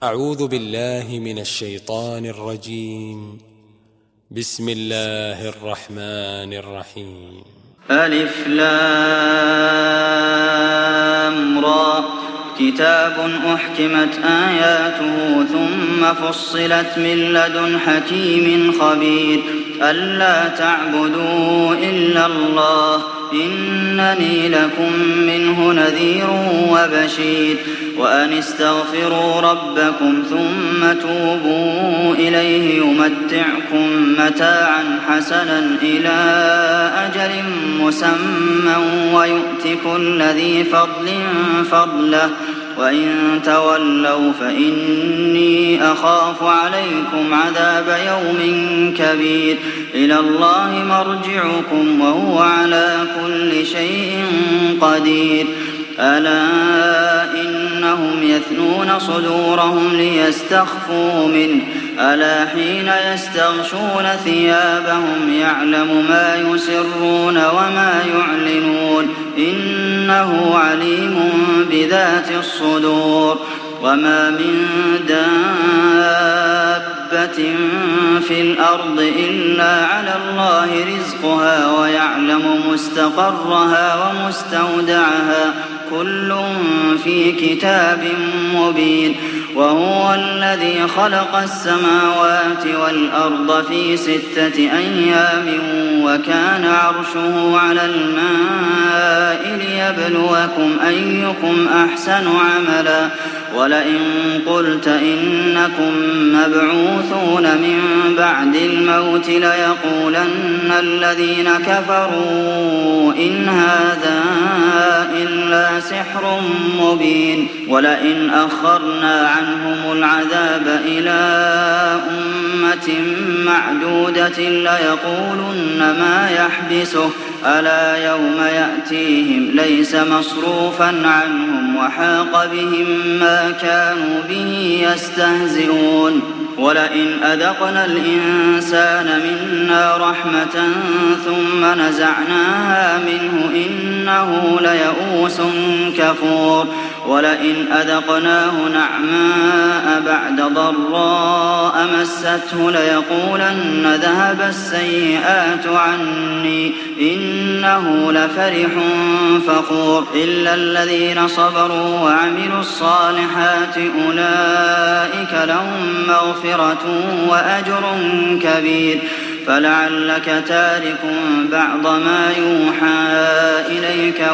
أعوذ بالله من الشيطان الرجيم. بسم الله الرحمن الرحيم. ألف لام را كتاب أحكمت آياته ثم فصلت من لدن حكيم خبير ألا تعبدوا إلا الله إنني لكم منه نذير وبشير وأن استغفروا ربكم ثم توبوا إليه يمتعكم متاعا حسنا إلى أجل مسمى ويؤت كل ذي فضل فضله وإن تولوا فإني أخاف عليكم عذاب يوم كبير إلى الله مرجعكم وهو على كل شيء قدير ألا إنهم يثنون صدورهم ليستخفوا منه ألا حين يستغشون ثيابهم يعلم ما يسرون وما يعلنون إنه عليم بذات الصدور وما من دابة في الأرض إلا على الله رزقها ويعلم مستقرها ومستودعها كل في كتاب مبين وهو الذي خلق السماوات والأرض في 6 أيام وكان عرشه على الماء ليبلوكم أيكم أحسن عملا ولئن قلت إنكم مبعوثون من بعد الموت ليقولن الذين كفروا إن هذا إلا سحر مبين ولئن أخرنا عنهم العذاب إلى أمة معدودة ليقولن ما يحبسه ألا يوم يأتيهم ليس مصروفا عنهم وحاق بهم ما كانوا به يستهزئون ولئن أذقنا الإنسان منا رحمة ثم نزعناها منه إنه ليئوس كفور ولئن أذقناه نعماء بعد ضراء مسته ليقولن ذهب السيئات عني إنه لفرح فخور إلا الذين صبروا وعملوا الصالحات أولئك لهم مغفرة وأجر كبير فلعلك تارك بعض ما يوحى إليك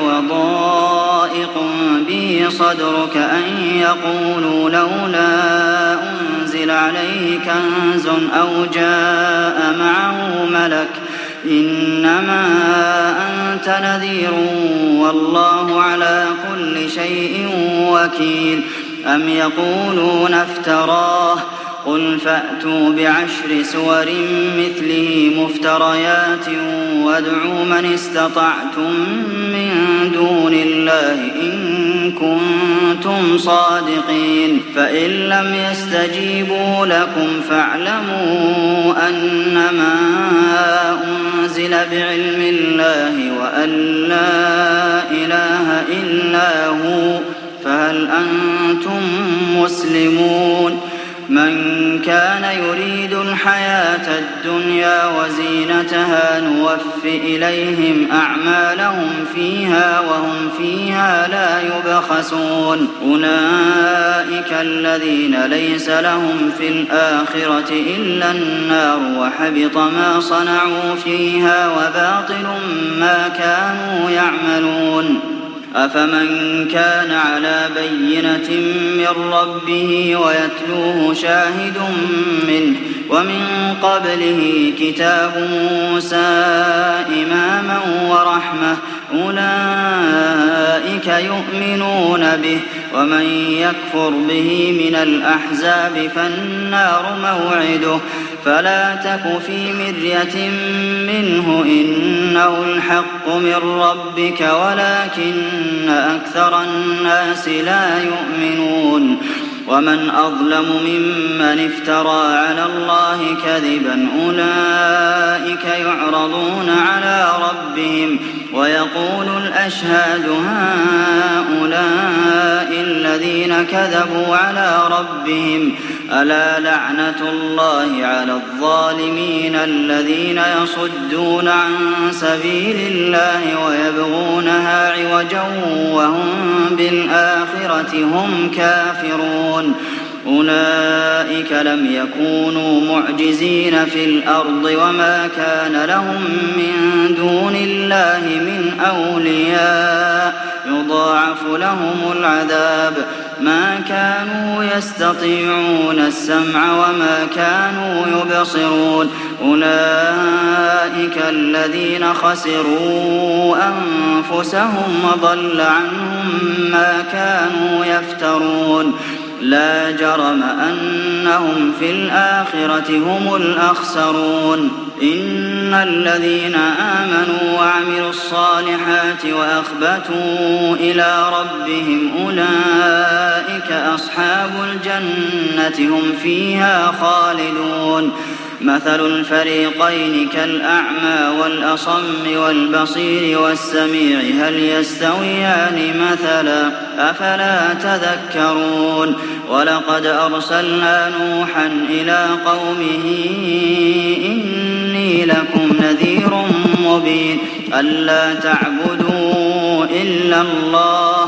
وضائق به صدرك أن يقولوا لولا أنزل عليه كنز أو جاء معه ملك إنما أنت نذير والله على كل شيء وكيل أم يقولون افتراه قل فأتوا ب10 سور مثله مفتريات وادعوا من استطعتم من دون الله إن كنتم صادقين فإن لم يستجيبوا لكم فاعلموا أنما أنزل بعلم الله وأن لا إله إلا هو فهل أنتم مسلمون من كان يريد الحياة الدنيا وزينتها نوف إليهم أعمالهم فيها وهم فيها لا يبخسون أولئك الذين ليس لهم في الآخرة إلا النار وحبط ما صنعوا فيها وباطل ما كانوا يعملون أفمن كان على بينة من ربه ويتلوه شاهد منه ومن قبله كتاب موسى إماما ورحمة أولئك يؤمنون به ومن يكفر به من الأحزاب فالنار موعده فلا تك في مرية منه إنه الحق من ربك ولكن أكثر الناس لا يؤمنون ومن أظلم ممن افترى على الله كذبا أولئك يعرضون على ربهم ويقول الأشهاد هؤلاء الذين كذبوا على ربهم ألا لعنة الله على الظالمين الذين يصدون عن سبيل الله ويبغونها عوجا وهم بالآخرة هم كافرون أولئك لم يكونوا معجزين في الأرض وما كان لهم من دون الله من أولياء يضاعف لهم العذاب ما كانوا يستطيعون السمع وما كانوا يبصرون أولئك الذين خسروا أنفسهم وضل عنهم ما كانوا يفترون لا جرم أنهم في الآخرة هم الأخسرون إن الذين آمنوا وعملوا الصالحات وأخبتوا إلى ربهم أولئك أصحاب الجنة هم فيها خالدون مثل الفريقين كالأعمى والأصم والبصير والسميع هل يستويان مثلا أفلا تذكرون ولقد أرسلنا نوحا إلى قومه إني لكم نذير مبين ألا تعبدوا إلا الله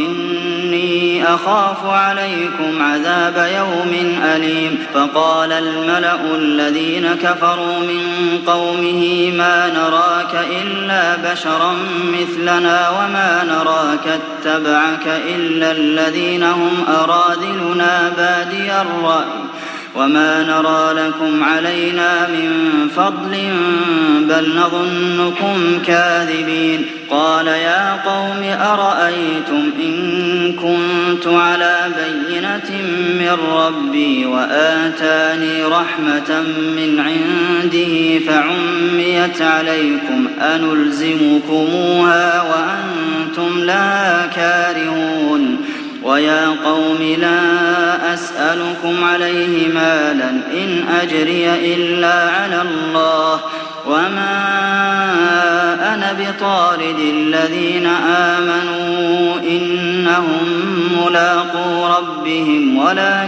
إني أخاف عليكم عذاب يوم أليم فقال الملأ الذين كفروا من قومه ما نراك إلا بشرا مثلنا وما نراك اتبعك إلا الذين هم أراذلنا بادي الرأي وما نرى لكم علينا من فضل بل نظنكم كاذبين قال يا قوم أرأيتم إن كنت على بينة من ربي وآتاني رحمة من عنده فعميت عليكم أنلزمكموها وأنتم لا كارهون ويا قوم لا أسألكم عليه مالا إن أجري إلا على الله وما أنا بطارد الذين آمنوا إنهم ملاقو ربهم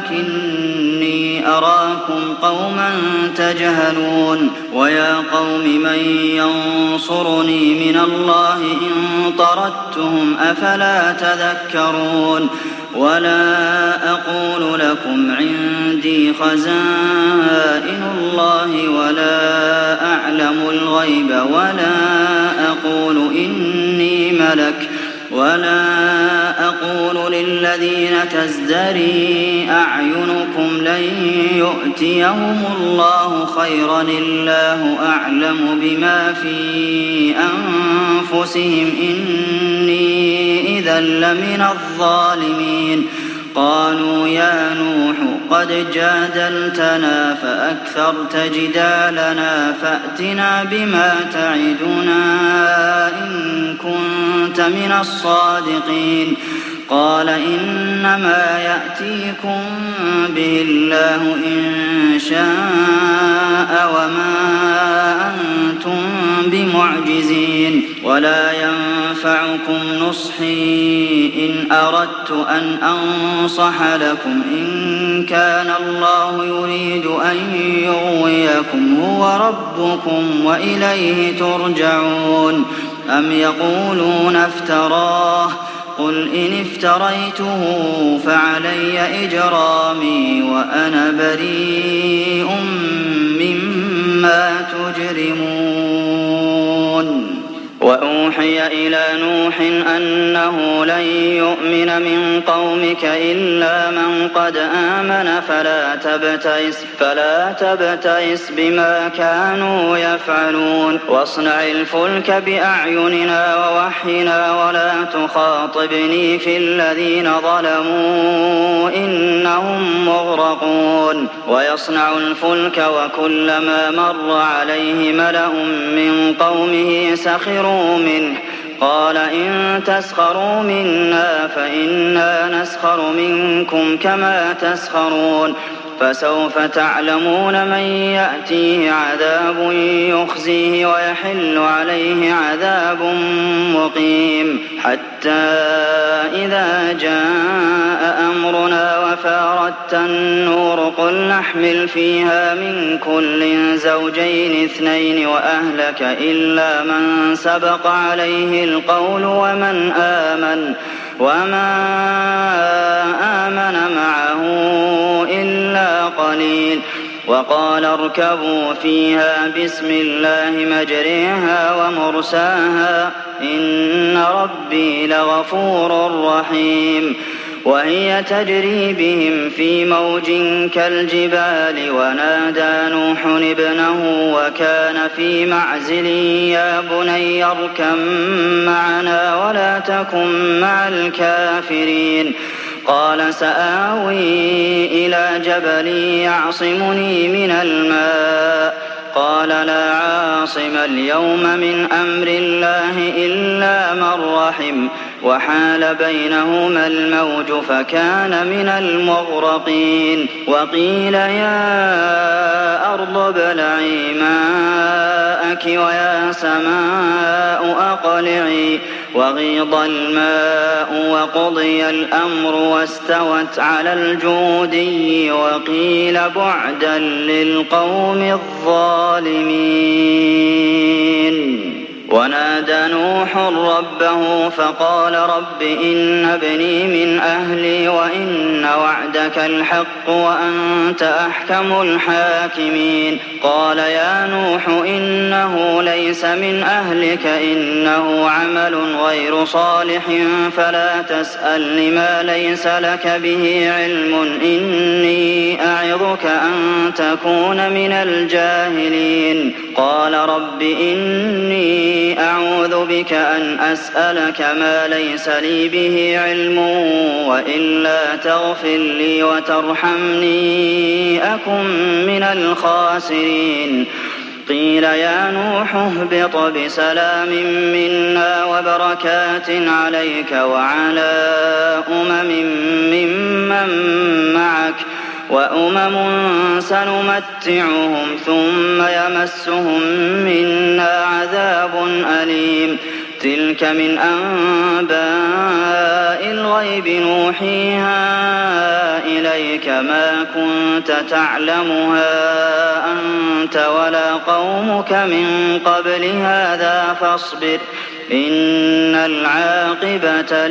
ولكني أراكم قوما تجهلون ويا قوم من ينصرني من الله إن طردتهم أفلا تذكرون ولا أقول لكم عندي خزائن الله ولا أعلم الغيب ولا أقول إني ملك ولا أقول للذين تزدري أعينكم لن يؤتيهم الله خيرا الله أعلم بما في أنفسهم إني إذا لمن الظالمين قالوا يا نوح قد جادلتنا فأكثرت جدالنا فأتنا بما تعدنا إن كنت من الصادقين قال إنما يأتيكم به الله إن شاء وما أنتم بمعجزين ولا ينفعكم نصحي إن أردت أن أنصح لكم إن كان الله يريد أن يغويكم هو ربكم وإليه ترجعون أم يقولون افتراه قل إن افتريته فعلي إجرامي وأنا بريء مما تجرمون وأوحي إلى نوح أنه لن يؤمن من قومك إلا من قد آمن فلا تبتئس بما كانوا يفعلون واصنع الفلك بأعيننا ووحينا ولا تخاطبني في الذين ظلموا إنهم مغرقون ويصنع الفلك وكلما مر عليه ملأ من قومه سخروا منه قال إن تسخروا منا فإنا نسخر منكم كما تسخرون فسوف تعلمون من يأتيه عذاب يخزيه ويحل عليه عذاب مقيم حتى إذا جاء أمرنا وفارت النور قل نحمل فيها من كل زوجين اثنين وأهلك إلا من سبق عليه القول وما آمن معه إلا قليل وقال اركبوا فيها بسم الله مجريها ومرساها إن ربي لغفور رحيم وهي تجري بهم في موج كالجبال ونادى نوح ابنه وكان في معزل يا بني اركب معنا ولا تكن مع الكافرين قال سآوي إلى جبل يعصمني من الماء قال لا عاصم اليوم من أمر الله إلا من رحم وحال بينهما الموج فكان من المغرقين وقيل يا أرض ابلعي ماءك ويا سماء أقلعي وغيض الماء وقضي الأمر واستوت على الجودي وقيل بعدا للقوم الظالمين ونادى نوح ربه فقال رب إن ابني من أهلي وإن وعدك الحق وأنت أحكم الحاكمين قال يا نوح إنه ليس من أهلك إنه عمل غير صالح فلا تسأل لما ليس لك به علم إني أعظك أن تكون من الجاهلين قال رب إني أعوذ بك أن أسألك ما ليس لي به علم وإلا تغفر لي وترحمني أكن من الخاسرين قيل يا نوح اهبط بسلام منا وبركات عليك وعلى ممن معك وأمم سنمتعهم ثم يمسهم منا عذاب أليم تلك من أنباء الغيب نوحيها إليك ما كنت تعلمها أنت ولا قومك من قبل هذا فاصبر إن العاقبة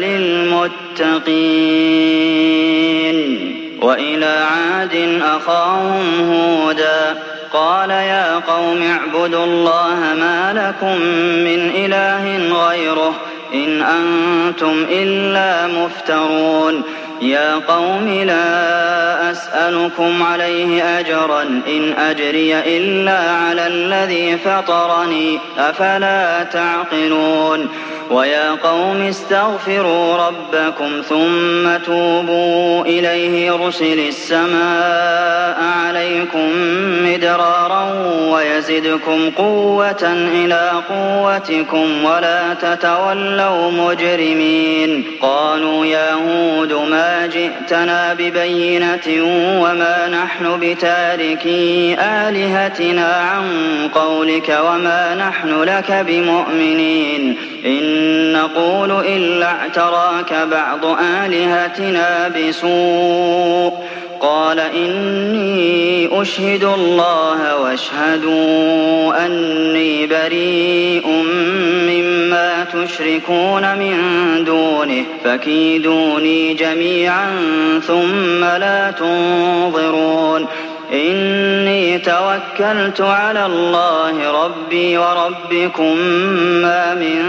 للمتقين وإلى عاد أخاهم هودا قال يا قوم اعبدوا الله ما لكم من إله غيره إن أنتم إلا مفترون يا قوم لا أسألكم عليه أجرا إن أجري إلا على الذي فطرني أفلا تعقلون ويا قوم استغفروا ربكم ثم توبوا إليه يرسل السماء عليكم مدرارا ويزدكم قوة إلى قوتكم ولا تتولوا مجرمين قالوا يا هود ما جئتنا ببينة وما نحن بتاركي آلهتنا عن قولك وما نحن لك بمؤمنين إن نقول إلا اعتراك بعض آلهتنا بسوء قال إني أشهد الله واشهدوا أني بريء مما تشركون من دونه فكيدوني جميعا ثم لا تنظرون إني توكلت على الله ربي وربكم ما من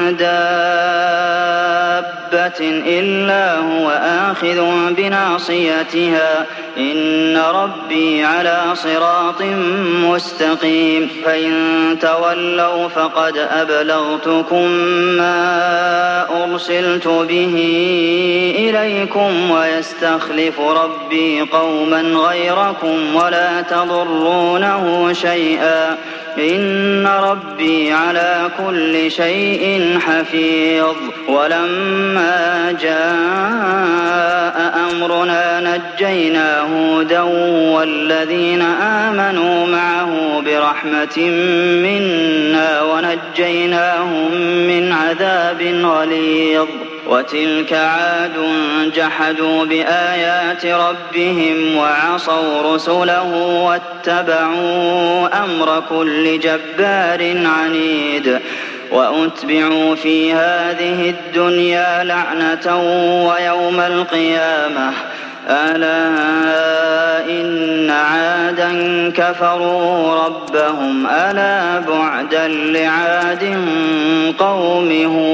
دابة إلا هو آخذ بناصيتها إن ربي على صراط مستقيم فإن تولوا فقد أبلغتكم ما أرسلت به إليكم ويستخلف ربي قوما غيركم ولا تضرونه شيئا إن ربي على كل شيء حفيظ. ولما جاء أمرنا نجينا هودا والذين آمنوا معه برحمة منا ونجيناهم من عذاب غليظ. وتلك عاد جحدوا بآيات ربهم وعصوا رسله واتبعوا أمر كل جبار عنيد. وأتبعوا في هذه الدنيا لعنة ويوم القيامة ألا إن عادا كفروا ربهم ألا بعدا لعاد قوم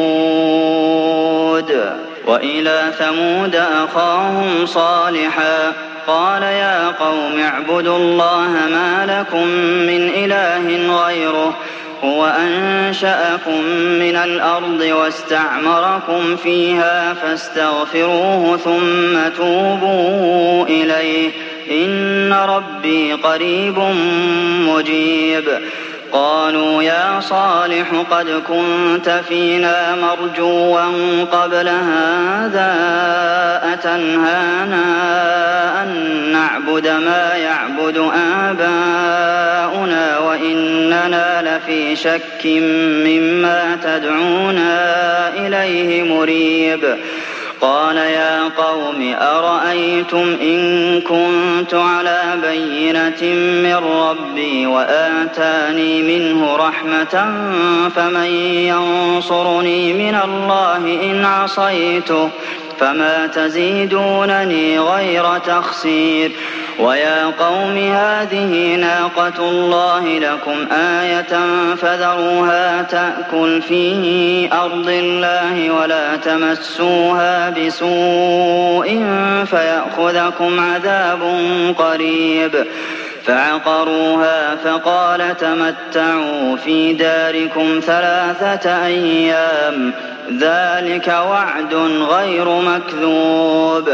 هود. وإلى ثمود أخاهم صالحا قال يا قوم اعبدوا الله ما لكم من إله غيره هو أنشأكم من الأرض واستعمركم فيها فاستغفروه ثم توبوا إليه إن ربي قريب مجيب. قالوا يا صالح قد كنت فينا مرجوا قبل هذا أتنهانا أن نعبد ما يعبد آباؤنا وإننا لفي شك مما تدعونا إليه مريب. قال يا قوم أرأيتم إن كنت على بينة من ربي وآتاني منه رحمة فمن ينصرني من الله إن عصيته فما تزيدونني غير تخسير. ويا قوم هذه ناقة الله لكم آية فذروها تأكل في أرض الله ولا تمسوها بسوء فيأخذكم عذاب قريب. فعقروها فقال تمتعوا في داركم 3 أيام ذلك وعد غير مكذوب.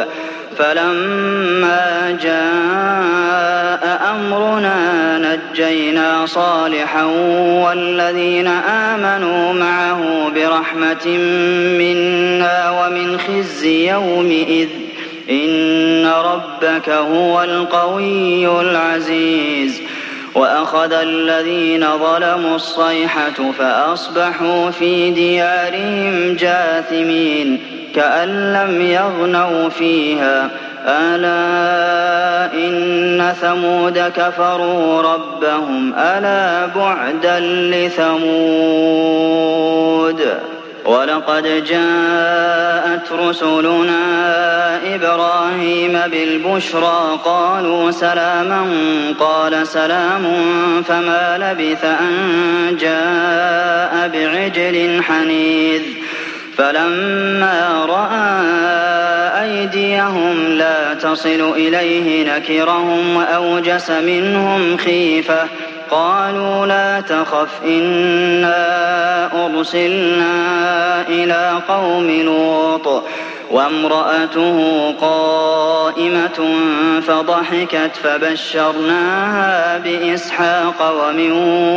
فلما جاء أمرنا نجينا صالحا والذين آمنوا معه برحمة منا ومن خزي يومئذ إن ربك هو القوي العزيز. وأخذ الذين ظلموا الصيحة فأصبحوا في ديارهم جاثمين كأن لم يغنوا فيها ألا إن ثمود كفروا ربهم ألا بعدا لثمود. ولقد جاءت رسلنا إبراهيم بالبشرى قالوا سلاما قال سلام فما لبث أن جاء بعجل حنيذ. فلما رأى أيديهم لا تصل إليه نكرهم وأوجس منهم خيفة قالوا لا تخف إنا أرسلنا إلى قوم لوط وامرأته قائمة فضحكت فبشرناها بإسحاق ومن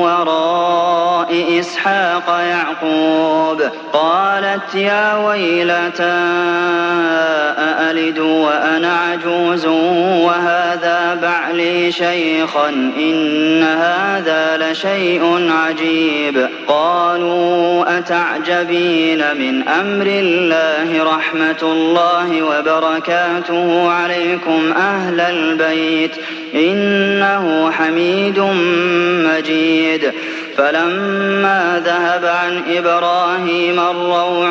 وراء إسحاق يعقوب. قالت يا ويلتى أألد وأنا عجوز وهذا بعلي شيخا إن هذا لشيء عجيب. قالوا أتعجبين من أمر الله رحمة الله وبركاته عليكم أهل البيت إنه حميد مجيد. فلما ذهب عن إبراهيم الروع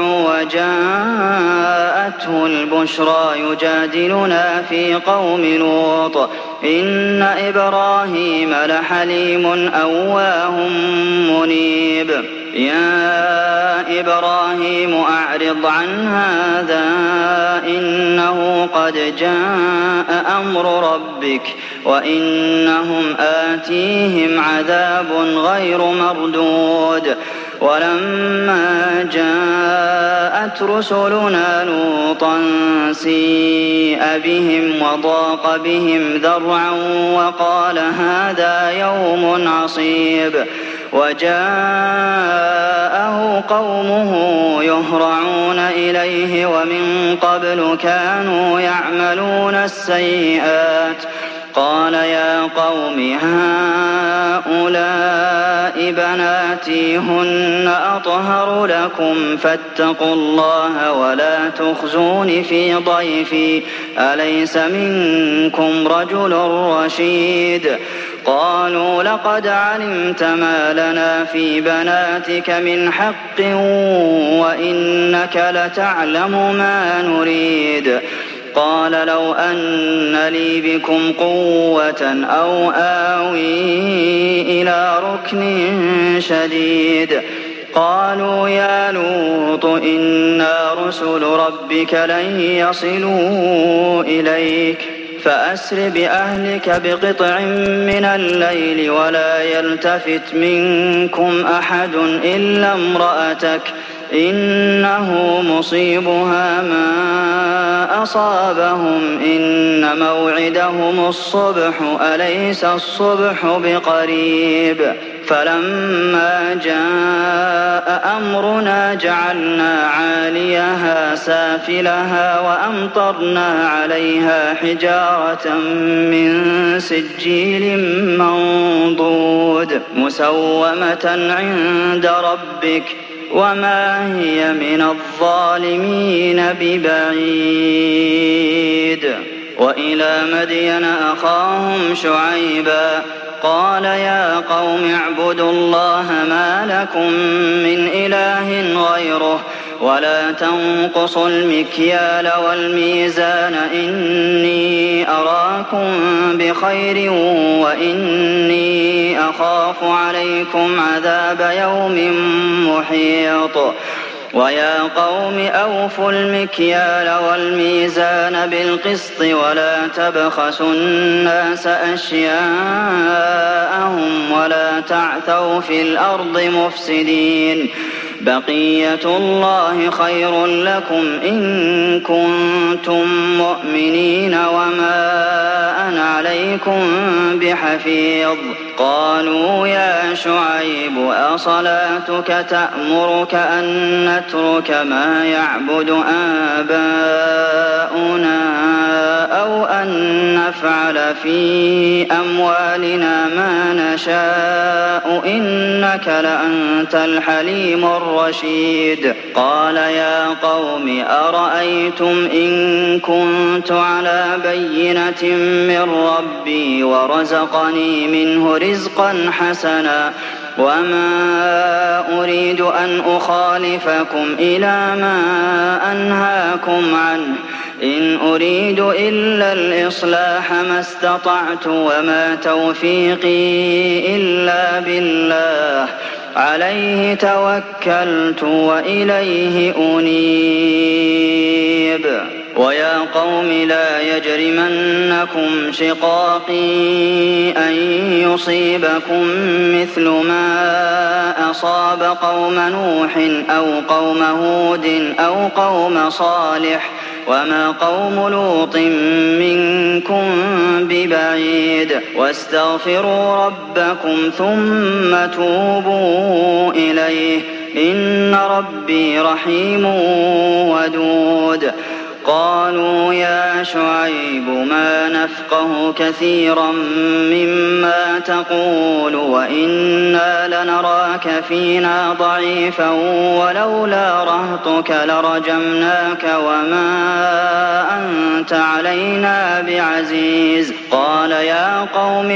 وجاءته البشرى يجادلنا في قوم لوط إن إبراهيم لحليم أواه منيب. يا إبراهيم أعرض عن هذا إنه قد جاء أمر ربك وإنهم آتيهم عذاب غير مردود. ولما جاءت رسلنا لوطا سيء بهم وضاق بهم ذرعا وقال هذا يوم عصيب. وجاءه قومه يهرعون إليه ومن قبل كانوا يعملون السيئات قال يا قوم هؤلاء بناتي هن أطهر لكم فاتقوا الله ولا تخزون في ضيفي أليس منكم رجل رشيد قالوا لقد علمت ما لنا في بناتك من حق وإنك لتعلم ما نريد قال لو أن لي بكم قوة أو آوي إلى ركن شديد قالوا يا لوط إنا رسل ربك لن يصلوا إليك فأسر بأهلك بقطع من الليل ولا يلتفت منكم أحد إلا امرأتك إنه مصيبها ما أصابهم إن موعدهم الصبح أليس الصبح بقريب فلما جاء أمرنا جعلنا عاليها سافلها وأمطرنا عليها حجارة من سجيل منضود مسومة عند ربك وما هي من الظالمين ببعيد وإلى مدين أخاهم شعيبا قال يا قوم اعبدوا الله ما لكم من إله غيره ولا تنقصوا المكيال والميزان إني أراكم بخير وإني أخاف عليكم عذاب يوم محيط ويا قوم أوفوا المكيال والميزان بالقسط ولا تبخسوا الناس أشياءهم ولا تعثوا في الأرض مفسدين بقية الله خير لكم إن كنتم مؤمنين وما أنا عليكم بحفيظ قالوا يا شعيب أصلاتك تأمرك أن نترك ما يعبد آباؤنا أو أن نفعل في أموالنا ما نشاء إنك لأنت الحليم الرشيد قال يا قوم أرأيتم إن كنت على بينة من ربي ورزقني منه رزقا حسنا وما أريد أن أخالفكم إلى ما أنهاكم عنه إن أريد إلا الإصلاح ما استطعت وما توفيقي إلا بالله عليه توكلت وإليه أنيب ويا قوم لا يجرمنكم شقاقي أن يصيبكم مثل ما أصاب قوم نوح أو قوم هود أو قوم صالح وما قوم لوط منكم ببعيد واستغفروا ربكم ثم توبوا إليه إن ربي رحيم ودود قالوا يا شعيب ما نفقه كثيرا مما تقول وإنا لنراك فينا ضعيفا ولولا رهطك لرجمناك وما أنت علينا بعزيز قال يا قوم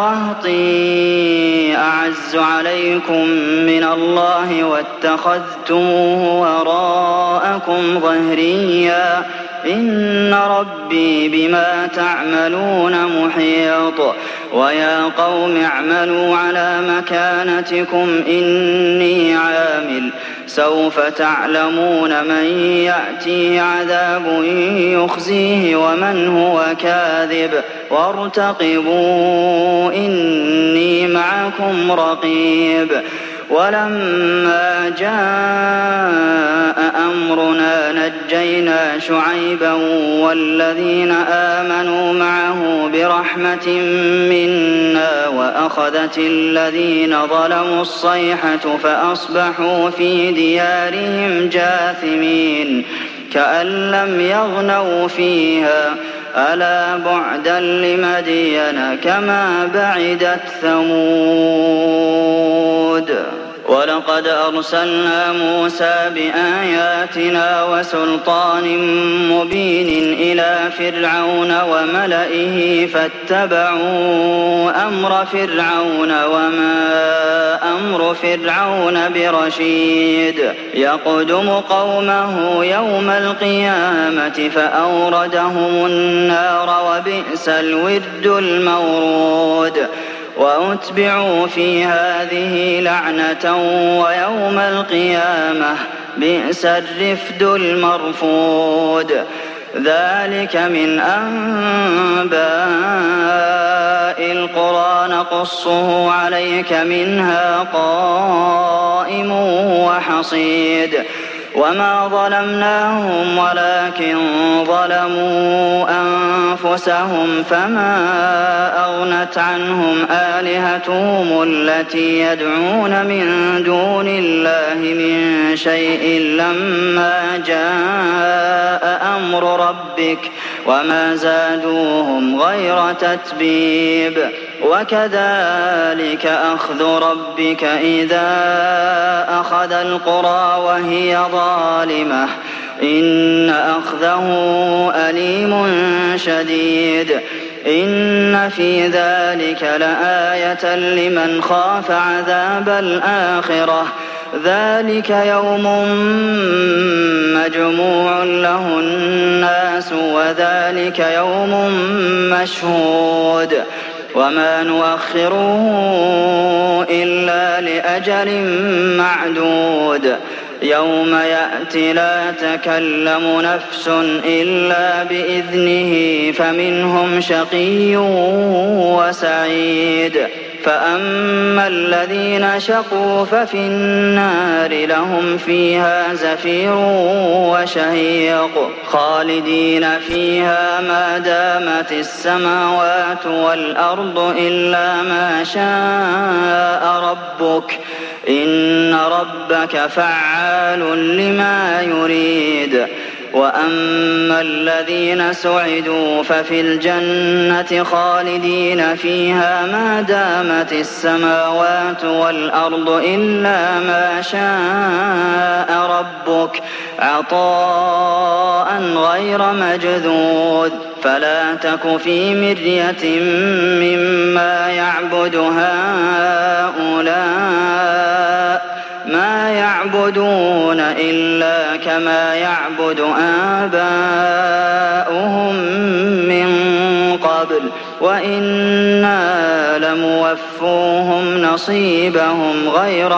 أرهطي أعز عليكم من الله واتخذتموه وراءكم ظهريا إن ربي بما تعملون محيط ويا قوم اعملوا على مكانتكم إني عامل سوف تعلمون من يأتيه عذاب يخزيه ومن هو كاذب وارتقبوا إني معكم رقيب ولما جاء أمرنا نجينا شعيبا والذين آمنوا معه برحمة منا وأخذت الذين ظلموا الصيحة فأصبحوا في ديارهم جاثمين كأن لم يغنوا فيها ألا بعدا لمدين كما بعدت ثمود ولقد أرسلنا موسى بآياتنا وسلطان مبين إلى فرعون وملئه فاتبعوا أمر فرعون وما أمر فرعون برشيد يقدم قومه يوم القيامة فأوردهم النار وبئس الورد المورود وأتبعوا في هذه لعنة ويوم القيامة بئس الرفد المرفود ذلك من أنباء القرى نقصه عليك منها قائم وحصيد وما ظلمناهم ولكن ظلموا أنفسهم فما أغنت عنهم آلهتهم التي يدعون من دون الله من شيء لما جاء أمر ربك وما زادوهم غير تتبيب وكذلك أخذ ربك إذا أخذ القرى وهي ظالمة إن أخذه أليم شديد إن في ذلك لآية لمن خاف عذاب الآخرة ذلك يوم مجموع له الناس وذلك يوم مشهود وما نؤخره إلا لأجل معدود يوم يأتي لا تكلم نفس إلا بإذنه فمنهم شقي وسعيد فأما الذين شقوا ففي النار لهم فيها زفير وشهيق خالدين فيها ما دامت السماوات والأرض إلا ما شاء ربك إن ربك فعال لما يريد وأما الذين سعدوا ففي الجنة خالدين فيها ما دامت السماوات والأرض إلا ما شاء ربك عطاء غير مجذوذ فلا تك في مرية مما يعبد هؤلاء ما يعبدون إلا كما يعبد آباؤهم من قبل وإنا لموفوهم نصيبهم غير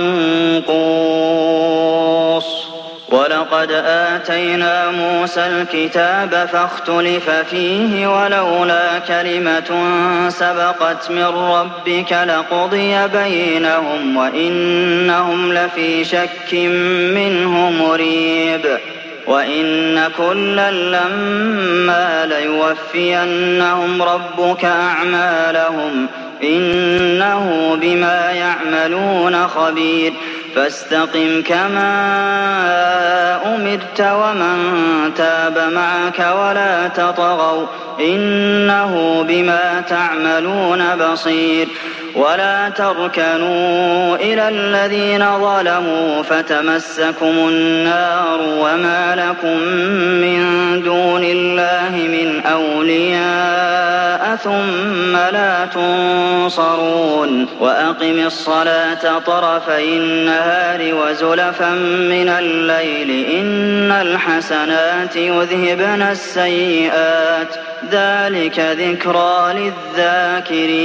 منقوص ولقد آتينا موسى الكتاب فاختلف فيه ولولا كلمة سبقت من ربك لقضي بينهم وإنهم لفي شك منه مريب وإن كلا لما ليوفينهم ربك أعمالهم إنه بما يعملون خبير فاستقم كما أمرت ومن تاب معك ولا تطغوا إنه بما تعملون بصير ولا تركنوا إلى الذين ظلموا فتمسكم النار وما لكم من دون الله من أولياء ثم لا تنصرون وأقم الصلاة طرفي النهار وزلفا من الليل إن الحسنات يذهبن السيئات ذلك ذكرى للذاكرين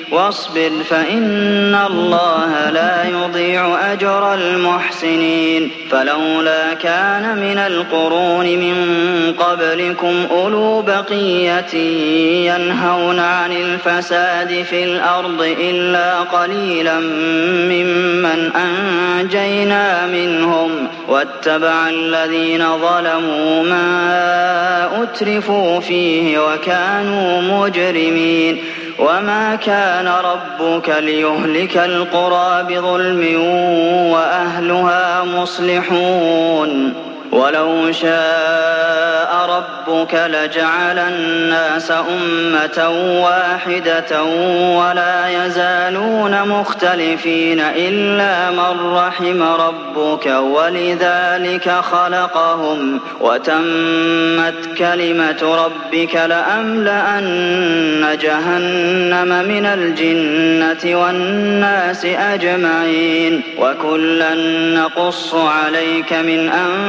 واصبر فإن الله لا يضيع أجر المحسنين فلولا كان من القرون من قبلكم أولو بقية ينهون عن الفساد في الأرض إلا قليلا ممن أنجينا منهم واتبع الذين ظلموا ما أترفوا فيه وكانوا مجرمين وما كان ربك ليهلك القرى بظلم وأهلها مصلحون ولو شاء ربك لجعل الناس أمة واحدة ولا يزالون مختلفين إلا من رحم ربك ولذلك خلقهم وتمت كلمة ربك لأملأن جهنم من الجنة والناس أجمعين وكلا نقص عليك من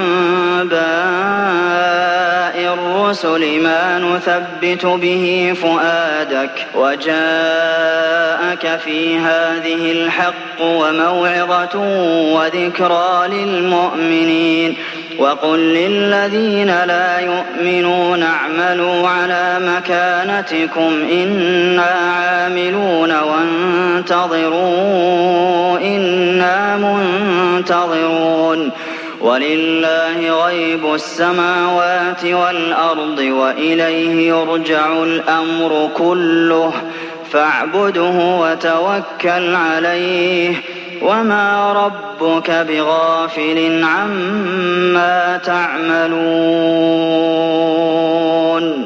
أنباء الرسل ما نثبت به فؤادك وجاءك في هذه الحق وموعظة وذكرى للمؤمنين وقل للذين لا يؤمنون اعملوا على مكانتكم إنا عاملون وانتظروا إنا منتظرون ولله غيب السماوات والأرض وإليه يرجع الأمر كله فاعبده وتوكل عليه وما ربك بغافل عما تعملون